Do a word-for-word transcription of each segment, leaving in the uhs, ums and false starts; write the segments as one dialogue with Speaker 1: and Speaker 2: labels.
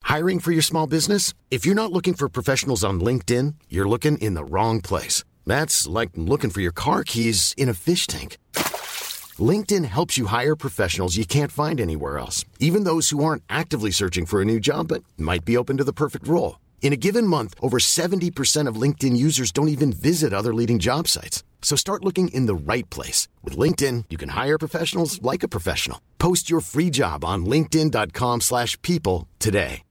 Speaker 1: Hiring for your small business? If you're not looking for professionals on LinkedIn, you're looking in the wrong place. That's like looking for your car keys in a fish tank. LinkedIn helps you hire professionals you can't find anywhere else, even those who aren't actively searching for a new job but might be open to the perfect role. In a given month, over seventy percent of LinkedIn users don't even visit other leading job sites. So start looking in the right place. With LinkedIn, you can hire professionals like a professional. Post your free job on linkedin.com slash people today.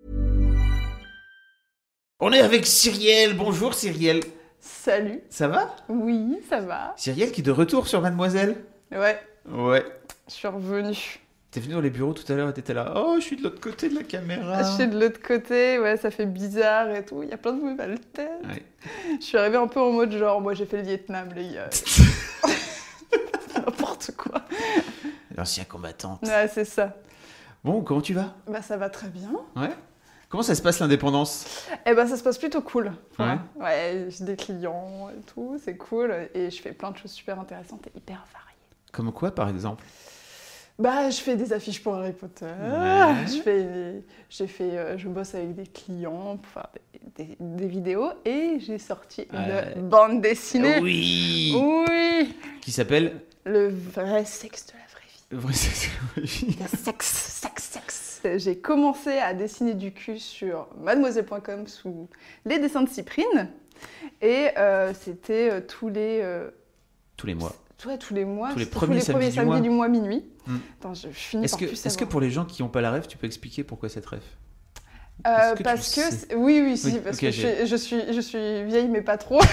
Speaker 2: On est avec Cyrielle. Bonjour Cyrielle.
Speaker 3: Salut.
Speaker 2: Ça va ?
Speaker 3: Oui, ça va.
Speaker 2: Cyrielle qui est de retour sur Mademoiselle.
Speaker 3: Ouais.
Speaker 2: Ouais.
Speaker 3: Je suis revenue.
Speaker 2: T'es venue dans les bureaux tout à l'heure et t'étais là. Oh, je suis de l'autre côté de la caméra.
Speaker 3: Je suis de l'autre côté, ouais, ça fait bizarre et tout. Il y a plein de nouvelles têtes.
Speaker 2: Ouais.
Speaker 3: Je suis arrivée un peu en mode genre, moi j'ai fait le Vietnam, les gars. N'importe quoi.
Speaker 2: L'ancien combattante.
Speaker 3: Ouais, c'est ça.
Speaker 2: Bon, comment tu vas ?
Speaker 3: Bah ça va très bien.
Speaker 2: Ouais. Comment ça se passe l'indépendance ?
Speaker 3: Eh ben ça se passe plutôt cool.
Speaker 2: Ouais.
Speaker 3: Ouais, j'ai des clients et tout, c'est cool. Et je fais plein de choses super intéressantes et hyper variées.
Speaker 2: Comme quoi, par exemple ?
Speaker 3: Bah, je fais des affiches pour Harry Potter.
Speaker 2: Ouais.
Speaker 3: Je fais, j'ai fait, euh, je bosse avec des clients pour faire des, des, des vidéos et j'ai sorti
Speaker 2: Ouais.
Speaker 3: une bande dessinée.
Speaker 2: Oui.
Speaker 3: Oui.
Speaker 2: Qui s'appelle ?
Speaker 3: Le vrai sexe de la vraie vie.
Speaker 2: Le vrai sexe de la vraie vie.
Speaker 3: Le sexe, sexe, sexe. J'ai commencé à dessiner du cul sur mademoiselle point com sous les dessins de Cyprine et euh, c'était euh, tous les euh,
Speaker 2: Tous les mois.
Speaker 3: Ouais, tous les mois,
Speaker 2: tous les
Speaker 3: tous
Speaker 2: premiers,
Speaker 3: les
Speaker 2: samedis,
Speaker 3: premiers
Speaker 2: du
Speaker 3: samedis
Speaker 2: mois,
Speaker 3: du mois minuit.
Speaker 2: Mm.
Speaker 3: Attends, je finis
Speaker 2: Est-ce
Speaker 3: par
Speaker 2: que,
Speaker 3: plus
Speaker 2: est-ce que
Speaker 3: savoir.
Speaker 2: pour les gens qui n'ont pas la rêve, tu peux expliquer pourquoi cette rêve ?
Speaker 3: Euh,
Speaker 2: Est-ce que
Speaker 3: parce
Speaker 2: tu
Speaker 3: que
Speaker 2: sais
Speaker 3: c'est- oui, oui, si,
Speaker 2: Oui,
Speaker 3: parce
Speaker 2: ok,
Speaker 3: que
Speaker 2: j'ai-
Speaker 3: je suis, je suis, je suis vieille mais pas trop,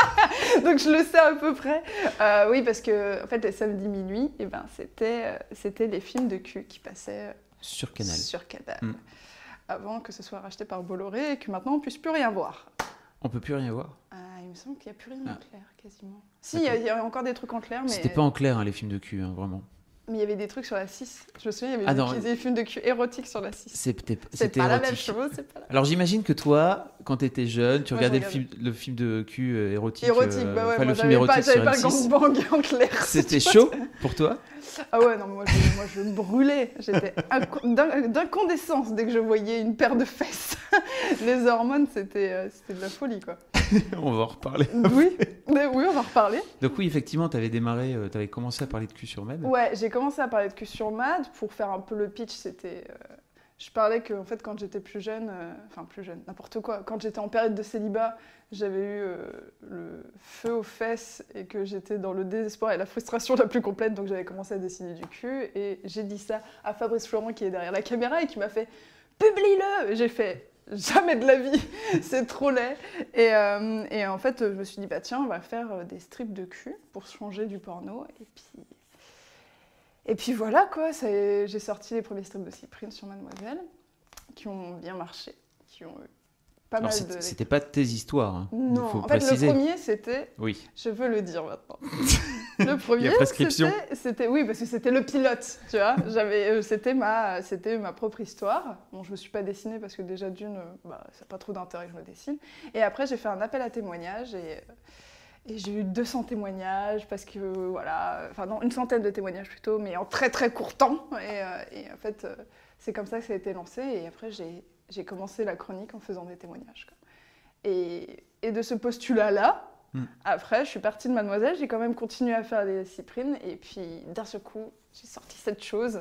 Speaker 3: donc je le sais à peu près. Euh, oui, parce que en fait, les samedis minuit, eh ben, c'était, euh, c'était les films de cul qui passaient euh,
Speaker 2: Sur Canal.
Speaker 3: sur Canal,
Speaker 2: Mm.
Speaker 3: avant que ce soit racheté par Bolloré et que maintenant on puisse plus rien voir.
Speaker 2: On peut plus rien voir.
Speaker 3: Ah, il me semble qu'il n'y a plus rien
Speaker 2: Ah.
Speaker 3: en clair, quasiment. Si, il y, a- il y a encore des trucs en clair, mais
Speaker 2: C'était pas en clair, hein, les films de cul, hein, vraiment.
Speaker 3: mais il y avait des trucs sur la six. Je me souviens, il y avait
Speaker 2: Ah
Speaker 3: des,
Speaker 2: non.
Speaker 3: des films de cul érotiques sur la six.
Speaker 2: C'était,
Speaker 3: C'est
Speaker 2: c'était
Speaker 3: pas la
Speaker 2: érotique.
Speaker 3: même chose, c'est pas la
Speaker 2: Alors j'imagine que toi, quand t'étais jeune, tu
Speaker 3: Moi, je
Speaker 2: regardais le
Speaker 3: regardais.
Speaker 2: film, le film de cul euh, érotique.
Speaker 3: Érotique,
Speaker 2: euh,
Speaker 3: bah ouais,
Speaker 2: enfin,
Speaker 3: moi
Speaker 2: le film
Speaker 3: j'avais pas,
Speaker 2: érotique
Speaker 3: j'avais
Speaker 2: sur
Speaker 3: pas le
Speaker 2: M six.
Speaker 3: gangbang en clair.
Speaker 2: C'était
Speaker 3: tu vois.
Speaker 2: chaud pour toi ?
Speaker 3: Ah ouais, non, moi je, moi je brûlais. J'étais inco- d'in- d'incandescence dès que je voyais une paire de fesses. Les hormones, c'était, euh, c'était de la folie, quoi.
Speaker 2: On va en reparler.
Speaker 3: Oui, mais oui, on va en reparler.
Speaker 2: Donc oui, effectivement, t'avais démarré, euh, t'avais commencé à parler de cul sur Med.
Speaker 3: Ouais, j'ai commencé à parler de cul sur Mad. Pour faire un peu le pitch, c'était... euh, je parlais que, en fait, quand j'étais plus jeune... euh, Enfin, plus jeune, n'importe quoi. Quand j'étais en période de célibat, j'avais eu euh, le feu aux fesses et que j'étais dans le désespoir et la frustration la plus complète. Donc j'avais commencé à dessiner du cul. Et j'ai dit ça à Fabrice Florent, qui est derrière la caméra, et qui m'a fait « Publie-le !» Et j'ai fait... Jamais de la vie, c'est trop laid. Et, euh, et en fait, je me suis dit, bah tiens, on va faire euh, des strips de cul pour changer du porno. Et puis, et puis voilà quoi, ça est- j'ai sorti les premiers strips de Cyprine sur Mademoiselle, qui ont bien marché, qui ont eu pas
Speaker 2: Alors
Speaker 3: mal
Speaker 2: c'était,
Speaker 3: de...
Speaker 2: c'était pas tes histoires, hein.
Speaker 3: Non,
Speaker 2: Il faut
Speaker 3: en fait,
Speaker 2: préciser.
Speaker 3: le premier, c'était...
Speaker 2: Oui.
Speaker 3: Je veux le dire maintenant. Le premier,
Speaker 2: prescription.
Speaker 3: c'était, c'était... Oui, parce que c'était le pilote, tu vois. J'avais, euh, c'était, ma, c'était ma propre histoire. Bon, je ne me suis pas dessinée parce que déjà, d'une, euh, bah, ça n'a pas trop d'intérêt que je me dessine. Et après, j'ai fait un appel à témoignages et, euh, et j'ai eu deux cents témoignages parce que, euh, voilà... Enfin, non, une centaine de témoignages plutôt, mais en très, très court temps. Et, euh, et en fait, euh, c'est comme ça que ça a été lancé. Et après, j'ai, j'ai commencé la chronique en faisant des témoignages, quoi. Et, et de ce postulat-là, mm. après, je suis partie de Mademoiselle, j'ai quand même continué à faire des Cyprines, et puis d'un seul coup, j'ai sorti cette chose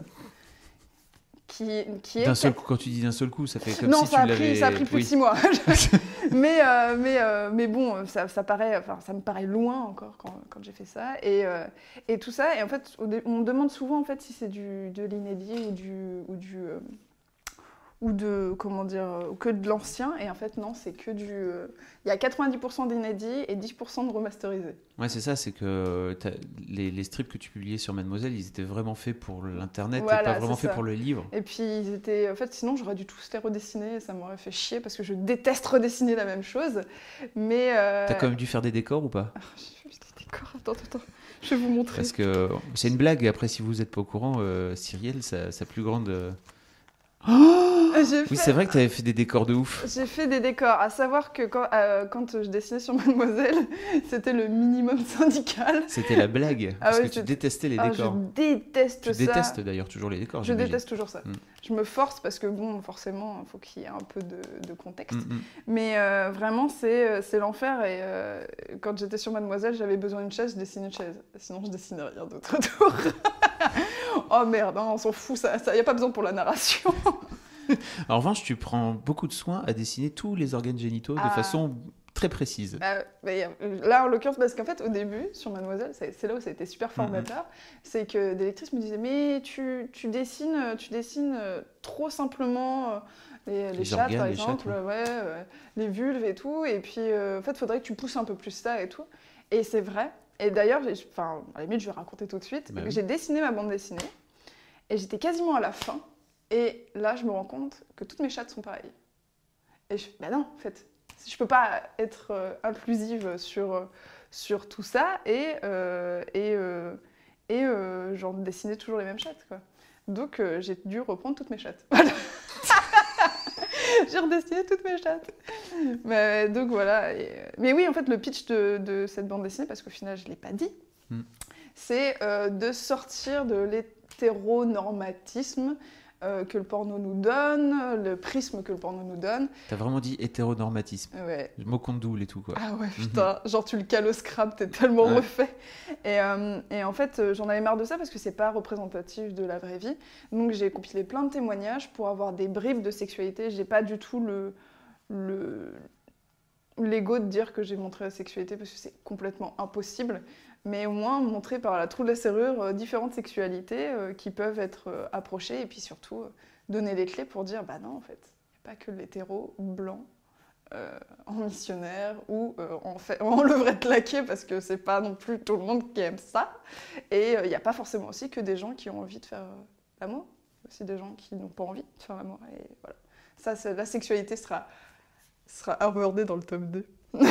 Speaker 3: qui, qui est...
Speaker 2: D'un seul coup, quand tu dis d'un seul coup, ça fait comme
Speaker 3: non,
Speaker 2: si
Speaker 3: ça
Speaker 2: tu
Speaker 3: a pris,
Speaker 2: l'avais...
Speaker 3: ça a pris plus
Speaker 2: oui.
Speaker 3: de six mois. mais, euh, mais, euh, mais bon, ça, ça, paraît, enfin, ça me paraît loin encore quand, quand j'ai fait ça. Et, euh, et tout ça, et en fait, on me demande souvent en fait, si c'est du, de l'inédit ou du... Ou du euh, ou de, comment dire, que de l'ancien, et en fait non, c'est que du... Il euh, y a quatre-vingt-dix pour cent d'inédits et dix pour cent de remasterisés.
Speaker 2: Ouais, c'est ça, c'est que les, les strips que tu publiais sur Mademoiselle, ils étaient vraiment faits pour l'internet,
Speaker 3: voilà,
Speaker 2: et pas vraiment faits
Speaker 3: ça.
Speaker 2: pour le livre.
Speaker 3: Et puis ils étaient... En fait, sinon j'aurais dû tous les redessiner, et ça m'aurait fait chier, parce que je déteste redessiner la même chose, mais... Euh...
Speaker 2: T'as quand même dû faire des décors ou pas?
Speaker 3: Ah, j'ai fait des décors, attends, attends, je vais vous montrer.
Speaker 2: Parce que c'est une blague, après si vous n'êtes pas au courant, euh, Cyrielle, sa, sa plus grande... Euh...
Speaker 3: Oh J'ai
Speaker 2: Oui,
Speaker 3: fait-
Speaker 2: c'est vrai que tu avais fait des décors de ouf.
Speaker 3: J'ai fait des décors, à savoir que quand, euh, quand je dessinais sur Mademoiselle, c'était le minimum syndical.
Speaker 2: C'était la blague.
Speaker 3: Ah
Speaker 2: Parce
Speaker 3: ouais,
Speaker 2: que tu
Speaker 3: c'était-
Speaker 2: détestais les
Speaker 3: Ah,
Speaker 2: décors.
Speaker 3: je déteste
Speaker 2: Tu
Speaker 3: ça.
Speaker 2: détestes d'ailleurs toujours les décors,
Speaker 3: Je
Speaker 2: j'imagine.
Speaker 3: déteste toujours ça.
Speaker 2: Mm.
Speaker 3: Je me force parce que, bon, forcément, il faut qu'il y ait un peu de, de contexte.
Speaker 2: Mm, mm.
Speaker 3: Mais euh, vraiment, c'est euh, c'est l'enfer. Et euh, quand j'étais sur Mademoiselle, j'avais besoin d'une chaise, je dessinais une chaise. Sinon, je dessinais rien d'autre autour. Oh merde, hein, on s'en fout, ça, il n'y a pas besoin pour la narration.
Speaker 2: En revanche, tu prends beaucoup de soin à dessiner tous les organes génitaux
Speaker 3: Ah.
Speaker 2: de façon très précise.
Speaker 3: Bah, mais, euh, là, en l'occurrence, parce qu'en fait, au début, sur Mademoiselle, c'est c'est là où ça a été super formateur, c'est que des lectrices me disaient « Mais tu, tu dessines, tu dessines euh, trop simplement euh, les, les,
Speaker 2: Les
Speaker 3: chattes,
Speaker 2: organes,
Speaker 3: par
Speaker 2: les
Speaker 3: exemple,
Speaker 2: chattes,
Speaker 3: ouais, euh, les vulves et tout, et puis euh, en fait, il faudrait que tu pousses un peu plus ça et tout. » Et c'est vrai. Et d'ailleurs, j'ai- enfin, à la limite, je vais raconter tout de suite,
Speaker 2: Bah oui.
Speaker 3: j'ai dessiné ma bande dessinée, et j'étais quasiment à la fin, et là, je me rends compte que toutes mes chattes sont pareilles. Et je fais, bah non, en fait, je peux pas être euh, inclusive sur, euh, sur tout ça et, euh, et, euh, et euh, genre dessiner toujours les mêmes chattes, quoi. Donc euh, j'ai dû reprendre toutes mes chattes. Voilà. J'ai redessiné toutes mes chattes. Mais, donc voilà. Et, euh, mais oui, en fait, le pitch de, de cette bande dessinée, parce qu'au final, je l'ai pas dit,
Speaker 2: Mm.
Speaker 3: c'est euh, de sortir de l'hétéronormatisme euh, que le porno nous donne, le prisme que le porno nous donne.
Speaker 2: T'as vraiment dit hétéronormatisme.
Speaker 3: Ouais.
Speaker 2: Le mot condoule et tout, quoi.
Speaker 3: Ah ouais, putain, genre tu le cales au scrap, t'es tellement
Speaker 2: Ouais.
Speaker 3: refait. Et, euh, et en fait, euh, j'en avais marre de ça parce que c'est pas représentatif de la vraie vie. Donc j'ai compilé plein de témoignages pour avoir des bribes de sexualité. J'ai pas du tout le, le, l'ego de dire que j'ai montré la sexualité parce que c'est complètement impossible. Mais au moins montrer par la trou de la serrure euh, différentes sexualités euh, qui peuvent être euh, approchées et puis surtout euh, donner les clés pour dire bah non en fait, il n'y a pas que l'hétéro blanc euh, en missionnaire ou euh, en, fait, en levrette laquée parce que c'est pas non plus tout le monde qui aime ça. Et il euh, n'y a pas forcément aussi que des gens qui ont envie de faire euh, l'amour, aussi des gens qui n'ont pas envie de faire l'amour. Et voilà. Ça, c'est, la sexualité sera, sera abordée dans le tome deux.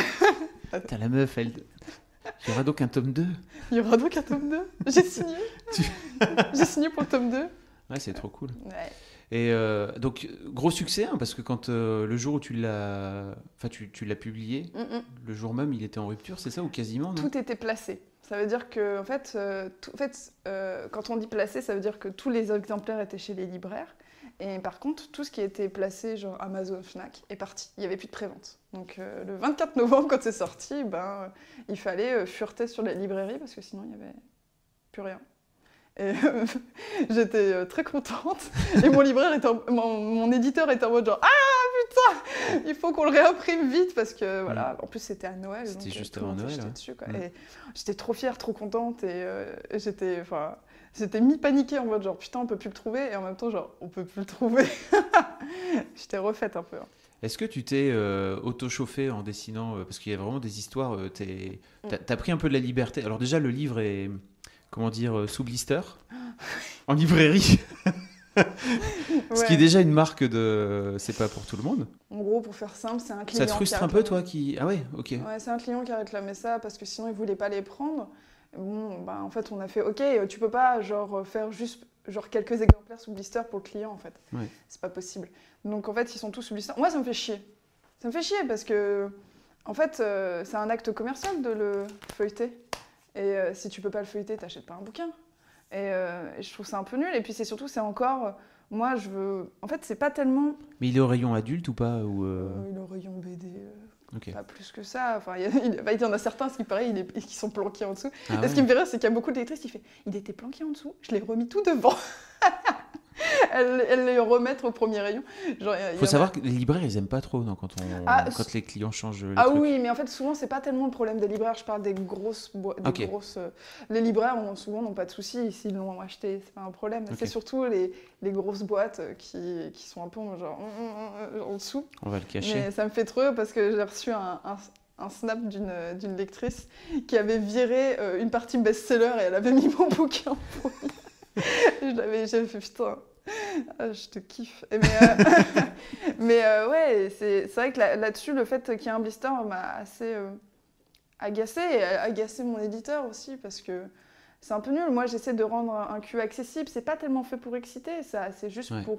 Speaker 2: T'as la meuf, elle... Il y aura donc un tome deux.
Speaker 3: Il y aura donc un tome deux. J'ai signé.
Speaker 2: Tu-
Speaker 3: J'ai signé pour le tome deux.
Speaker 2: Ouais, c'est trop cool.
Speaker 3: Ouais.
Speaker 2: Et euh, donc, gros succès, hein, parce que quand euh, le jour où tu l'as, enfin, tu, tu l'as publié,
Speaker 3: Mm-mm.
Speaker 2: le jour même, il était en rupture, c'est ça, ou quasiment, non?
Speaker 3: Tout était placé. Ça veut dire que, en fait, euh, tout- en fait euh, quand on dit placé, ça veut dire que tous les exemplaires étaient chez les libraires. Et par contre, tout ce qui était placé, genre Amazon, Fnac, est parti. Il n'y avait plus de prévente. Donc euh, le vingt-quatre novembre, quand c'est sorti, ben, euh, il fallait euh, fureter sur les librairies parce que sinon, il n'y avait plus rien. Et euh, j'étais euh, très contente. Et mon libraire était en- mon, mon éditeur était en mode genre « Ah putain, il faut qu'on le réimprime vite !» Parce que voilà, en plus c'était à Noël.
Speaker 2: C'était
Speaker 3: donc,
Speaker 2: juste
Speaker 3: tout le
Speaker 2: avant
Speaker 3: monde
Speaker 2: Noël,
Speaker 3: s'achetait
Speaker 2: ouais.
Speaker 3: dessus, quoi.
Speaker 2: Mm.
Speaker 3: Et j'étais trop fière, trop contente. Et euh, j'étais, enfin, j'étais mi-paniquée en mode genre « Putain, on peut plus le trouver !» Et en même temps genre « On peut plus le trouver !» J'étais refaite un peu. hein.
Speaker 2: Est-ce que tu t'es euh, auto-chauffé en dessinant euh, parce qu'il y a vraiment des histoires, euh, t'es- t'as, t'as pris un peu de la liberté. Alors déjà, le livre est, comment dire, euh, sous blister, en librairie, ce qui
Speaker 3: Ouais.
Speaker 2: est déjà une marque de... C'est pas pour tout le monde.
Speaker 3: En gros, pour faire simple, c'est un client
Speaker 2: Ça te
Speaker 3: qui
Speaker 2: frustre
Speaker 3: a
Speaker 2: un peu,
Speaker 3: réclamé-
Speaker 2: toi, qui... Ah ouais, ok.
Speaker 3: Ouais, c'est un client qui a réclamé ça parce que sinon il voulait pas les prendre. Bon, bah, en fait, on a fait OK, tu peux pas genre faire juste genre quelques exemplaires sous blister pour le client en fait.
Speaker 2: Ouais.
Speaker 3: C'est pas possible. Donc en fait, ils sont tous sous blister. Moi, ça me fait chier. Ça me fait chier parce que en fait, euh, c'est un acte commercial de le feuilleter. Et euh, si tu peux pas le feuilleter, t'achètes pas un bouquin. Et, euh, et je trouve ça un peu nul. Et puis c'est surtout, c'est encore, euh, moi, je veux. En fait, c'est pas tellement
Speaker 2: Mais il est au rayon adulte ou pas ou euh,
Speaker 3: euh, le rayon B D. euh,
Speaker 2: ok.
Speaker 3: Pas plus que ça. Enfin, il y, a- il bah, il y en a certains, ce qui paraît, il est- qui sont planqués en dessous.
Speaker 2: Ah
Speaker 3: Et
Speaker 2: ouais.
Speaker 3: ce qui me fait rire, c'est qu'il y a beaucoup de lectrices qui fait il était planqué en dessous, je l'ai remis tout devant. elle, elle les remettre au premier rayon. Genre, il y a- il y
Speaker 2: Faut
Speaker 3: en a-
Speaker 2: savoir que les libraires, ils aiment pas trop non, quand, on...
Speaker 3: Ah,
Speaker 2: quand les clients changent les
Speaker 3: Ah
Speaker 2: trucs.
Speaker 3: oui, mais en fait, souvent, c'est pas tellement le problème des libraires. Je parle des grosses. boi- Des
Speaker 2: Ok.
Speaker 3: grosses euh, Les libraires, ont, souvent, n'ont pas de soucis s'ils l'ont acheté. C'est pas un problème.
Speaker 2: Ok.
Speaker 3: C'est surtout les, les grosses boîtes euh, qui, qui sont un peu genre, en dessous.
Speaker 2: On va le cacher.
Speaker 3: Mais ça me fait trop rire parce que j'ai reçu un, un, un snap d'une, d'une lectrice qui avait viré euh, une partie best-seller et elle avait mis mon bouquin en premier. Et je l'avais, j'avais fait putain, ah, je te kiffe. Et mais euh, mais euh, ouais, c'est, c'est vrai que là, là-dessus, le fait qu'il y ait un blister m'a assez euh, agacée et agacé mon éditeur aussi parce que c'est un peu nul. Moi, j'essaie de rendre un cul accessible. C'est pas tellement fait pour exciter, ça, c'est juste
Speaker 2: Ouais.
Speaker 3: pour,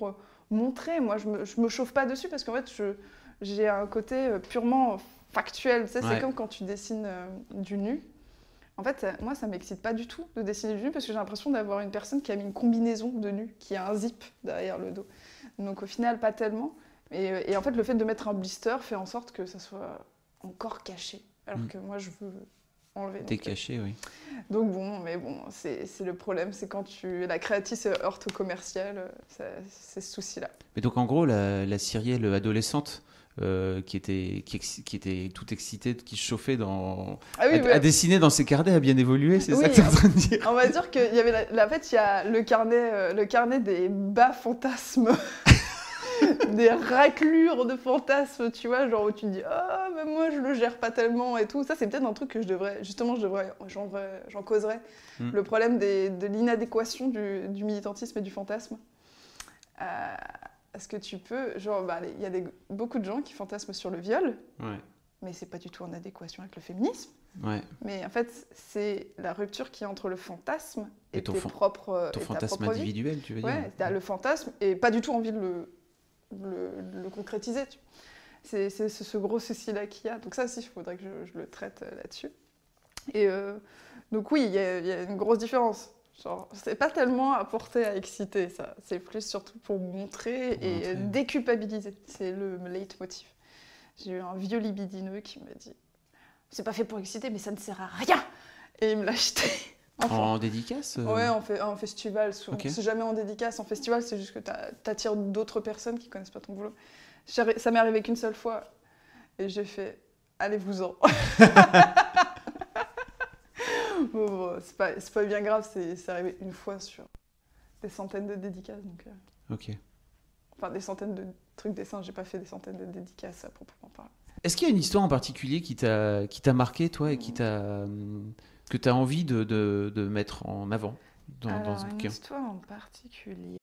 Speaker 3: montrer. Moi, je me, je me chauffe pas dessus parce qu'en fait, je, j'ai un côté purement factuel. Tu sais,
Speaker 2: Ouais.
Speaker 3: c'est comme quand tu dessines euh, du nu. En fait, ça- moi, ça m'excite pas du tout de dessiner du nu parce que j'ai l'impression d'avoir une personne qui a mis une combinaison de nu, qui a un zip derrière le dos. Donc au final, pas tellement. Et, euh, et en fait, le fait de mettre un blister fait en sorte que ça soit encore caché. Alors
Speaker 2: Mm.
Speaker 3: que moi, je veux enlever.
Speaker 2: T'es
Speaker 3: donc, euh,
Speaker 2: caché, oui.
Speaker 3: Donc bon, mais bon, c'est, c'est le problème, c'est quand tu, la créative se heurte au commercial, euh, ça- c'est ce souci-là.
Speaker 2: Mais donc en gros, la, la Cyrielle adolescente euh, qui, était, qui, ex- qui était toute excitée, qui se chauffait dans,
Speaker 3: Ah oui,
Speaker 2: à,
Speaker 3: ouais.
Speaker 2: à dessiner dans ses carnets, a bien évolué, c'est
Speaker 3: Oui,
Speaker 2: ça que tu es en train de dire?
Speaker 3: On va dire qu'il y avait la, la- en fait, il y a le carnet, euh, le carnet des bas fantasmes, des raclures de fantasmes, tu vois, genre où tu te dis ah mais moi je le gère pas tellement et tout. Ça c'est peut-être un truc que je devrais, justement, je devrais, j'en, devrais- j'en causerais.
Speaker 2: Mm.
Speaker 3: Le problème des- de l'inadéquation du, du militantisme et du fantasme. Euh, Est-ce que tu peux, genre, bah, il y a des, beaucoup de gens qui fantasment sur le viol,
Speaker 2: Ouais,
Speaker 3: mais c'est pas du tout en adéquation avec le féminisme.
Speaker 2: ouais.
Speaker 3: Mais en fait, c'est la rupture qui est entre le fantasme et,
Speaker 2: Et ton
Speaker 3: tes
Speaker 2: fan-
Speaker 3: propres,
Speaker 2: Ton
Speaker 3: et ta
Speaker 2: fantasme
Speaker 3: propre vie.
Speaker 2: individuel, tu veux
Speaker 3: Ouais,
Speaker 2: dire?
Speaker 3: t'as le fantasme et pas du tout envie de le, le, de le concrétiser. tu- C'est, c'est ce, ce gros souci-là qu'il y a. Donc ça aussi, il faudrait que je, je le traite euh, là-dessus. Et euh, donc oui, il y, a- il y a une grosse différence. Genre, c'est pas tellement apporté à exciter, ça. C'est plus surtout pour montrer
Speaker 2: Pour
Speaker 3: et
Speaker 2: montrer.
Speaker 3: déculpabiliser. C'est le leitmotiv. J'ai eu un vieux libidineux qui m'a dit « C'est pas fait pour exciter, mais ça ne sert à rien !» Et il me l'a acheté. Enfin,
Speaker 2: En dédicace? euh,
Speaker 3: ouais, en, fait, en festival, souvent.
Speaker 2: Ok.
Speaker 3: C'est jamais en dédicace. En festival, c'est juste que t'a- t'attires d'autres personnes qui connaissent pas ton boulot. J'ai- Ça m'est arrivé qu'une seule fois. Et j'ai fait « Allez-vous-en !» Bon, bon, c'est pas, c'est pas bien grave, c'est, c'est arrivé une fois sur des centaines de dédicaces. Donc, euh,
Speaker 2: Ok.
Speaker 3: enfin, des centaines de trucs dessins, j'ai pas fait des centaines de dédicaces à proprement parler.
Speaker 2: Est-ce qu'il y a une histoire en particulier qui t'a, qui t'a marqué, toi, et qui t'a, hum, que tu as envie de, de, de mettre en avant dans, dans
Speaker 3: Alors,
Speaker 2: ce
Speaker 3: une
Speaker 2: bouquin?
Speaker 3: histoire en particulier.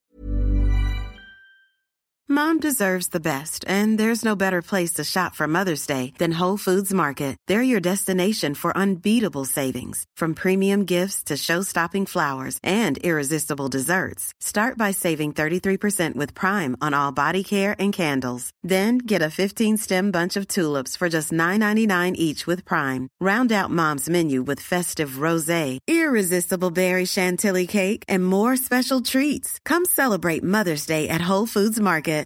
Speaker 4: Mom deserves the best, and there's no better place to shop for Mother's Day than Whole Foods Market. They're your destination for unbeatable savings, from premium gifts to show-stopping flowers and irresistible desserts. Start by saving thirty-three percent with Prime on all body care and candles. Then get a fifteen-stem bunch of tulips for just nine ninety-nine each with Prime. Round out Mom's menu with festive rosé, irresistible berry chantilly cake, and more special treats. Come celebrate Mother's Day at Whole Foods Market.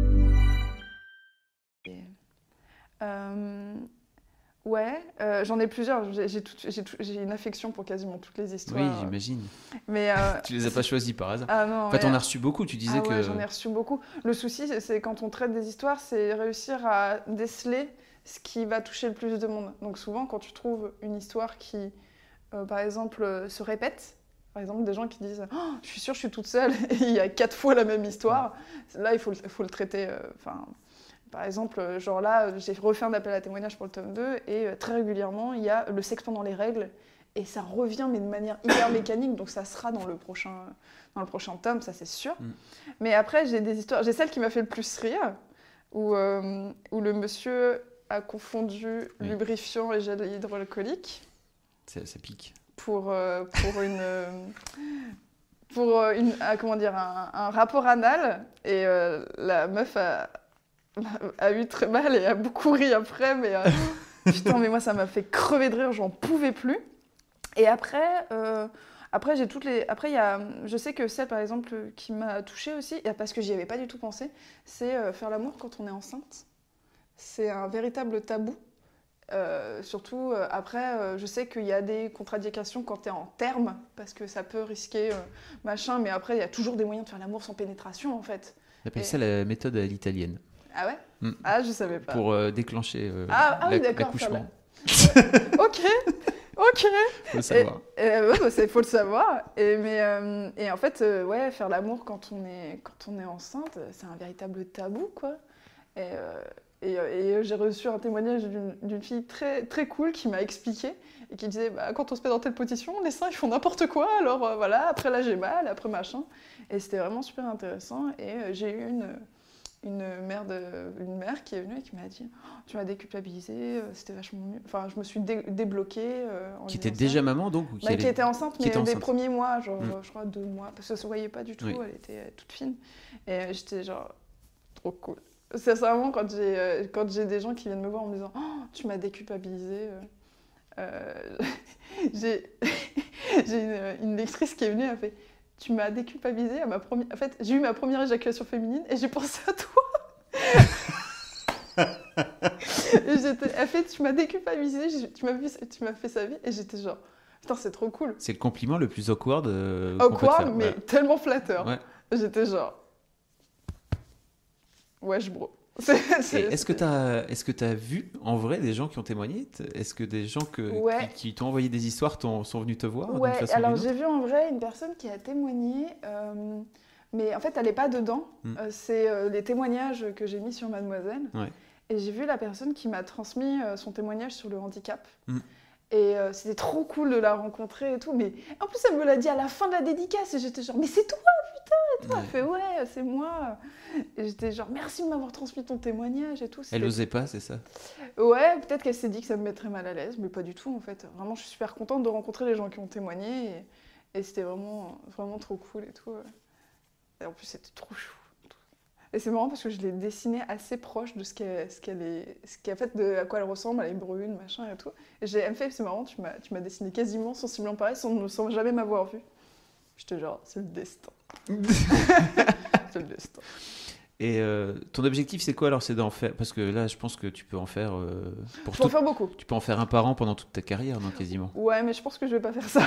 Speaker 3: Euh, ouais, euh, j'en ai plusieurs. J'ai, j'ai, tout- j'ai, tout- j'ai une affection pour quasiment toutes les histoires.
Speaker 2: Oui, j'imagine.
Speaker 3: Mais, euh,
Speaker 2: Tu les as pas choisis par hasard.
Speaker 3: ah non,
Speaker 2: En fait,
Speaker 3: ouais.
Speaker 2: on a reçu beaucoup. Tu disais
Speaker 3: Ah ouais,
Speaker 2: que.
Speaker 3: j'en ai reçu beaucoup. Le souci, c'est, c'est quand on traite des histoires, c'est réussir à déceler ce qui va toucher le plus de monde. Donc souvent, quand tu trouves une histoire qui, euh, par exemple, euh, se répète, par exemple, des gens qui disent oh, « je suis sûre, je suis toute seule » et il y a quatre fois la même histoire, là, il faut, le- faut le traiter... euh, enfin, par exemple, euh, genre là, j'ai refait un appel à témoignage pour le tome deux et euh, très régulièrement, il y a le sexe pendant les règles et ça revient, mais de manière hyper mécanique, donc ça sera dans le prochain, dans le prochain tome, ça c'est sûr.
Speaker 2: Mm.
Speaker 3: Mais après, j'ai des histoires, j'ai celle qui m'a fait le plus rire, où, euh, où le monsieur a confondu
Speaker 2: Oui.
Speaker 3: lubrifiant et gel hydroalcoolique
Speaker 2: Ça, ça pique.
Speaker 3: pour, euh, pour une... euh, pour euh, une, ah, comment dire, un, un rapport anal, et euh, la meuf a, a eu très mal et a beaucoup ri après, mais euh, putain, mais moi ça m'a fait crever de rire, j'en pouvais plus. Et après, euh, après j'ai toutes les, après il y a, je sais que celle par exemple qui m'a touchée aussi, et parce que j'y avais pas du tout pensé, c'est euh, faire l'amour quand on est enceinte. C'est un véritable tabou. Euh, surtout euh, après, euh, je sais qu'il y a des contre-indications quand tu es en terme, parce que ça peut risquer euh, machin, mais après il y a toujours des moyens de faire l'amour sans pénétration en fait.
Speaker 2: On appelle
Speaker 3: Et-
Speaker 2: ça la méthode à l'italienne.
Speaker 3: Ah ouais
Speaker 2: Mm.
Speaker 3: Ah, je savais pas.
Speaker 2: Pour euh, déclencher euh,
Speaker 3: Ah, ah oui,
Speaker 2: la-
Speaker 3: d'accord,
Speaker 2: l'accouchement.
Speaker 3: Ok, ok.
Speaker 2: Faut le savoir.
Speaker 3: Et, et, ouais, bah, c'est faut le savoir. Et, mais, euh, et en fait, euh, ouais, faire l'amour quand on est, quand on est enceinte, c'est un véritable tabou, quoi. Et, euh, et, euh, et j'ai reçu un témoignage d'une, d'une fille très, très cool qui m'a expliqué et qui disait bah, quand on se met dans telle position, les seins ils font n'importe quoi, alors euh, voilà, après là j'ai mal, après machin. Et c'était vraiment super intéressant. Et euh, j'ai eu une, une mère, de, une mère qui est venue et qui m'a dit oh, tu m'as déculpabilisée, c'était vachement mieux. Enfin, je me suis dé- débloquée. Euh, en
Speaker 2: qui était
Speaker 3: ça.
Speaker 2: déjà maman donc ou qui,
Speaker 3: bah,
Speaker 2: allait...
Speaker 3: qui était enceinte,
Speaker 2: qui
Speaker 3: mais
Speaker 2: était
Speaker 3: des
Speaker 2: enceinte.
Speaker 3: premiers mois, genre
Speaker 2: mm.
Speaker 3: je crois deux mois, parce que ça se voyait pas du tout, oui. Elle était toute fine. Et euh, j'étais genre trop cool. C'est vraiment quand j'ai, euh, quand j'ai des gens qui viennent me voir en me disant oh, tu m'as déculpabilisée. Euh, euh, j'ai j'ai une, une lectrice qui est venue, elle a fait tu m'as déculpabilisée à ma première. En fait, j'ai eu ma première éjaculation féminine et j'ai pensé à toi. Et j'étais, elle fait tu m'as déculpabilisée, tu m'as fait, tu m'as fait sa vie et j'étais genre putain c'est trop cool.
Speaker 2: C'est le compliment le plus awkward. Euh,
Speaker 3: awkward mais ouais. tellement flatteur.
Speaker 2: Ouais.
Speaker 3: J'étais genre wesh bro. C'est, c'est,
Speaker 2: est-ce que tu as est-ce que tu as vu en vrai des gens qui ont témoigné? Est-ce que des gens que,
Speaker 3: ouais.
Speaker 2: qui, qui t'ont envoyé des histoires t'ont, sont venus te voir
Speaker 3: ouais,
Speaker 2: d'une façon
Speaker 3: alors
Speaker 2: ou d'une
Speaker 3: j'ai
Speaker 2: autre?
Speaker 3: vu en vrai une personne qui a témoigné, euh, mais en fait elle n'est pas dedans. Mm. Euh, c'est euh, les témoignages que j'ai mis sur Mademoiselle.
Speaker 2: Ouais.
Speaker 3: Et j'ai vu la personne qui m'a transmis euh, son témoignage sur le handicap.
Speaker 2: Mm. Et
Speaker 3: euh, c'était trop cool de la rencontrer et tout. Mais en plus elle me l'a dit à la fin de la dédicace et j'étais genre mais c'est toi putain et tout. Ouais. Elle fait ouais c'est moi. Et j'étais genre merci de m'avoir transmis ton témoignage et tout. C'était...
Speaker 2: Elle osait pas, c'est ça?
Speaker 3: Ouais, peut-être qu'elle s'est dit que ça me mettrait mal à l'aise, mais pas du tout en fait. Vraiment, je suis super contente de rencontrer les gens qui ont témoigné et, et c'était vraiment, vraiment trop cool et tout. Et en plus, c'était trop chou. Et c'est marrant parce que je l'ai dessinée assez proche de ce qu'elle, ce qu'elle est, ce qu'elle fait, de à quoi elle ressemble, elle est brune, machin et tout. Et j'ai, elle me fait, c'est marrant, tu m'as, tu m'as dessiné quasiment sensiblement pareil sans, sans jamais m'avoir vue. J'étais genre, c'est le destin. C'est le destin.
Speaker 2: Et euh, ton objectif, c'est quoi alors? C'est d'en faire, parce que là, je pense que tu peux en faire. Euh, pour
Speaker 3: je peux tout... en faire beaucoup.
Speaker 2: Tu peux en faire un par an pendant toute ta carrière, non, quasiment.
Speaker 3: Ouais, mais je pense que je vais pas faire ça.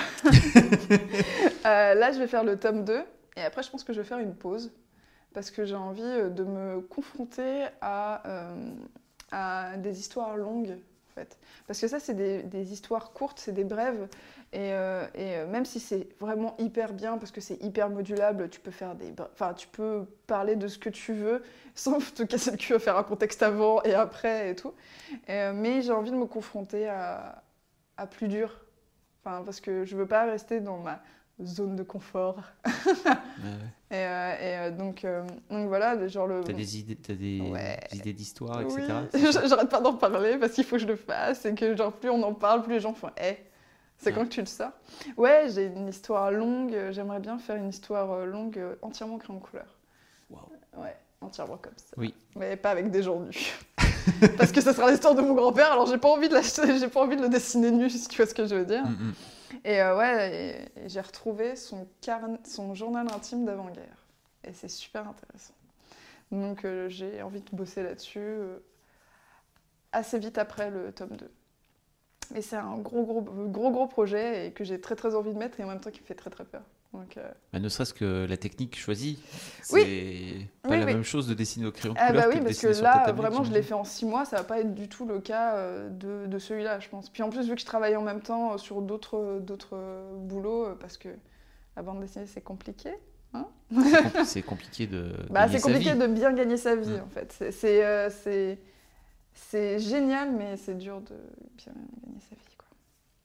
Speaker 3: euh, là, je vais faire le tome deux, et après, je pense que je vais faire une pause, parce que j'ai envie de me confronter à, euh, à des histoires longues, en fait. Parce que ça, c'est des, des histoires courtes, c'est des brèves. Et, euh, et euh, même si c'est vraiment hyper bien, parce que c'est hyper modulable, tu peux faire des, enfin, tu peux parler de ce que tu veux, sans te casser le cul à faire un contexte avant et après et tout. Et, euh, mais j'ai envie de me confronter à, à plus dur. Enfin, parce que je veux pas rester dans ma zone de confort. Ouais. Et, euh, et euh, donc, euh, donc voilà, genre le...
Speaker 2: T'as des idées, t'as des, ouais. des idées d'histoire, et cetera.
Speaker 3: Oui. J'arrête pas d'en parler parce qu'il faut que je le fasse et que genre plus on en parle, plus les gens font hey, c'est ouais. Quand que tu le sors. Ouais, j'ai une histoire longue, j'aimerais bien faire une histoire longue entièrement crayon couleur.
Speaker 2: Wow.
Speaker 3: Ouais, entièrement comme ça.
Speaker 2: Oui.
Speaker 3: Mais pas avec des gens nus. Parce que ça sera l'histoire de mon grand-père, alors j'ai pas envie de l'acheter, j'ai pas envie de le dessiner nu, si tu vois ce que je veux dire. Mm-hmm. Et euh, ouais, et, et j'ai retrouvé son, carn... son journal intime d'avant-guerre. Et c'est super intéressant. Donc euh, j'ai envie de bosser là-dessus euh, assez vite après le tome deux. Mais c'est un gros, gros, gros, gros projet et que j'ai très, très envie de mettre et en même temps qui me fait très, très peur. Donc, euh...
Speaker 2: bah, ne serait-ce que la technique choisie, c'est
Speaker 3: oui.
Speaker 2: pas
Speaker 3: oui,
Speaker 2: la
Speaker 3: oui.
Speaker 2: même chose de dessiner au crayon de
Speaker 3: ah,
Speaker 2: couleur
Speaker 3: bah oui,
Speaker 2: que de
Speaker 3: parce
Speaker 2: dessiner
Speaker 3: que
Speaker 2: sur
Speaker 3: là,
Speaker 2: ta tablette.
Speaker 3: vraiment,
Speaker 2: j'imagine.
Speaker 3: je l'ai fait en six mois, ça va pas être du tout le cas de, de celui-là, je pense. Puis en plus, vu que je travaillais en même temps sur d'autres, d'autres boulots, parce que la bande dessinée, c'est compliqué. Hein
Speaker 2: c'est, compli- c'est compliqué de
Speaker 3: bah,
Speaker 2: gagner
Speaker 3: c'est compliqué
Speaker 2: sa vie.
Speaker 3: de bien gagner sa vie,
Speaker 2: mmh.
Speaker 3: en fait. C'est, c'est, euh, c'est, c'est génial, mais c'est dur de bien gagner sa vie, quoi.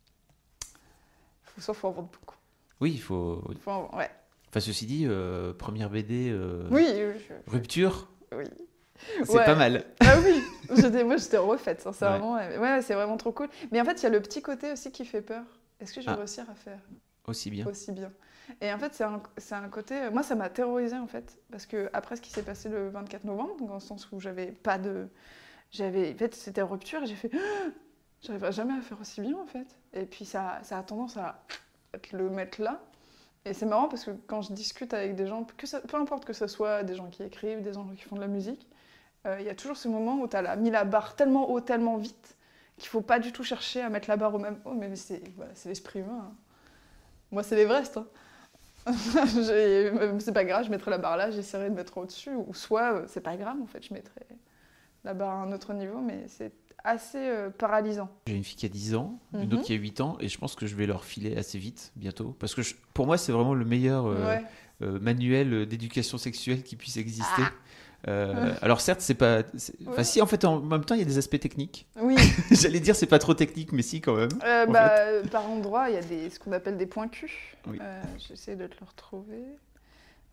Speaker 3: Faut, sauf faut en vendre beaucoup.
Speaker 2: Oui, il faut...
Speaker 3: Il faut en... ouais.
Speaker 2: Enfin, ceci dit, euh, première B D, euh,
Speaker 3: oui, oui je...
Speaker 2: rupture,
Speaker 3: oui.
Speaker 2: c'est
Speaker 3: ouais.
Speaker 2: pas mal.
Speaker 3: Ah oui, j'étais, moi j'étais refaite, sincèrement. Ouais. ouais, c'est vraiment trop cool. Mais en fait, il y a le petit côté aussi qui fait peur. Est-ce que je vais ah. réussir à faire
Speaker 2: aussi bien
Speaker 3: Aussi bien. Et en fait, c'est un, c'est un côté... Moi, ça m'a terrorisée, en fait. Parce qu'après ce qui s'est passé le vingt-quatre novembre, dans le sens où j'avais pas de... J'avais... En fait, c'était rupture et j'ai fait... J'arriverai jamais à faire aussi bien, en fait. Et puis, ça, ça a tendance à le mettre là. Et c'est marrant parce que quand je discute avec des gens, que ça, peu importe que ce soit des gens qui écrivent, des gens qui font de la musique, il euh, y a toujours ce moment où tu as mis la barre tellement haut, tellement vite, qu'il ne faut pas du tout chercher à mettre la barre au même haut. Mais c'est, voilà, c'est l'esprit humain. Hein. Moi, c'est l'Everest. Hein. J'ai, c'est pas grave, je mettrai la barre là, j'essaierai de mettre au-dessus. Ou soit, c'est pas grave, en fait, je mettrai la barre à un autre niveau, mais c'est assez euh, paralysant.
Speaker 2: J'ai une fille qui a dix ans, une
Speaker 3: mm-hmm.
Speaker 2: autre qui a huit ans, et je pense que je vais leur filer assez vite, bientôt. Parce que je, pour moi, c'est vraiment le meilleur euh,
Speaker 3: ouais.
Speaker 2: euh, manuel d'éducation sexuelle qui puisse exister.
Speaker 3: Ah.
Speaker 2: Euh, alors certes, c'est pas... C'est... Enfin ouais. si, en fait, en même temps, il y a des aspects techniques.
Speaker 3: Oui.
Speaker 2: J'allais dire, c'est pas trop technique, mais si, quand même.
Speaker 3: Euh, bah, par endroit, il y a des, ce qu'on appelle des points cul.
Speaker 2: Oui.
Speaker 3: Euh, j'essaie de te le retrouver.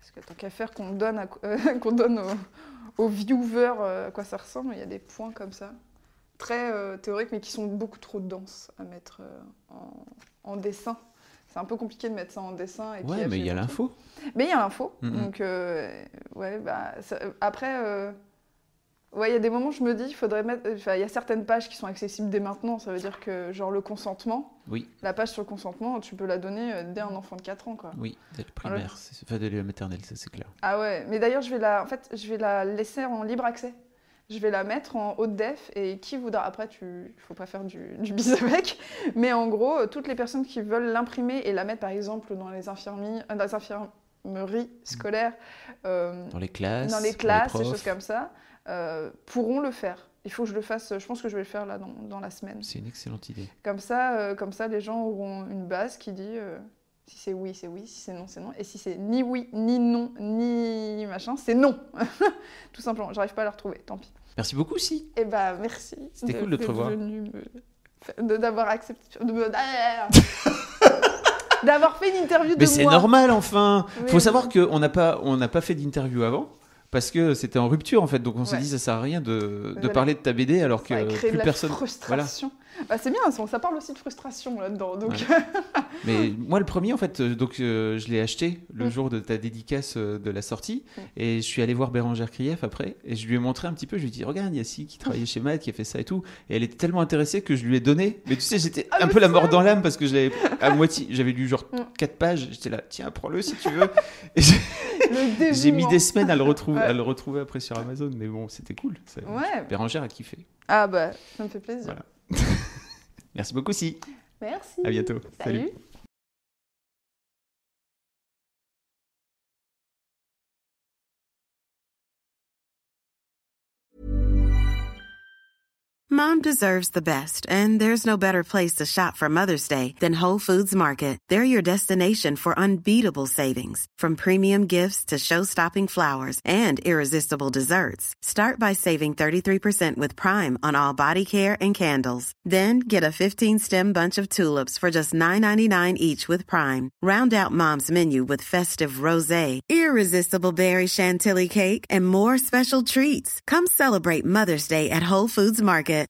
Speaker 3: Parce que tant qu'à faire qu'on donne, à, euh, qu'on donne aux, aux viewers euh, à quoi ça ressemble, il y a des points comme ça, très euh, théoriques, mais qui sont beaucoup trop denses à mettre euh, en, en dessin. C'est un peu compliqué de mettre ça en dessin. Et
Speaker 2: ouais, mais il y a l'info.
Speaker 3: Mais il y a l'info.
Speaker 2: Mm-hmm.
Speaker 3: Donc, euh, ouais, bah, ça, après, euh, ouais, il y a des moments où je me dis, il faudrait mettre. Enfin, il y a certaines pages qui sont accessibles dès maintenant. Ça veut dire que, genre, le consentement,
Speaker 2: oui.
Speaker 3: la page sur le consentement, tu peux la donner euh, dès un enfant de quatre ans, quoi.
Speaker 2: Oui, dès le primaire, voilà. c'est, enfin, dès la maternelle, ça c'est clair.
Speaker 3: Ah ouais, mais d'ailleurs, je vais la, en fait, je vais la laisser en libre accès. Je vais la mettre en haute def et qui voudra, après, il ne faut pas faire du, du bis avec, mais en gros, toutes les personnes qui veulent l'imprimer et la mettre, par exemple, dans les, infirmi... dans les infirmeries scolaires, euh,
Speaker 2: dans les classes,
Speaker 3: dans les classes,
Speaker 2: les
Speaker 3: des choses comme ça, euh, pourront le faire. Il faut que je le fasse, je pense que je vais le faire là dans, dans la semaine.
Speaker 2: C'est une excellente idée.
Speaker 3: Comme ça, euh, comme ça, les gens auront une base qui dit... Euh, si c'est oui, c'est oui, si c'est non, c'est non. Et si c'est ni oui, ni non, ni machin, c'est non. Tout simplement, j'arrive pas à la retrouver, tant pis.
Speaker 2: Merci beaucoup, Si.
Speaker 3: Eh ben, merci.
Speaker 2: C'était de, cool de te revoir.
Speaker 3: Me... De, d'avoir accepté... De me... d'avoir fait une interview de
Speaker 2: Mais
Speaker 3: moi.
Speaker 2: Mais c'est normal, enfin. Il
Speaker 3: oui,
Speaker 2: faut
Speaker 3: oui.
Speaker 2: savoir qu'on n'a pas, on n'a pas fait d'interview avant. Parce que c'était en rupture en fait, donc on ouais. s'est dit ça sert à rien de, de
Speaker 3: voilà.
Speaker 2: parler de ta B D alors ça que plus
Speaker 3: de la
Speaker 2: personne.
Speaker 3: Frustration. Voilà. Bah, c'est bien, ça parle aussi de frustration là-dedans. Donc...
Speaker 2: Ouais. Mais moi le premier en fait, donc euh, je l'ai acheté le mmh. jour de ta dédicace euh, de la sortie mmh. et je suis allé voir Bérangère Krief après et je lui ai montré un petit peu, je lui ai dit regarde, il y a Si qui travaillait chez Mad qui a fait ça et tout, et elle était tellement intéressée que je lui ai donné. Mais tu sais, j'étais ah, un peu la mort dans l'âme parce que je l'avais à moitié, j'avais lu genre mmh. quatre pages, j'étais là tiens prends-le si tu veux. Et j'ai... j'ai mis des semaines à le retrouver, ouais. à le retrouver après sur Amazon, mais bon c'était cool. Ça...
Speaker 3: Ouais.
Speaker 2: Bérangère a kiffé.
Speaker 3: Ah bah ça me fait plaisir.
Speaker 2: Voilà. Merci beaucoup, Si.
Speaker 3: Merci.
Speaker 2: À bientôt.
Speaker 3: Salut. Salut.
Speaker 4: Mom deserves the best, and there's no better place to shop for Mother's Day than Whole Foods Market. They're your destination for unbeatable savings, from premium gifts to show-stopping flowers and irresistible desserts. Start by saving thirty-three percent with Prime on all body care and candles. Then get a fifteen-stem bunch of tulips for just nine ninety-nine each with Prime. Round out Mom's menu with festive rosé, irresistible berry chantilly cake, and more special treats. Come celebrate Mother's Day at Whole Foods Market.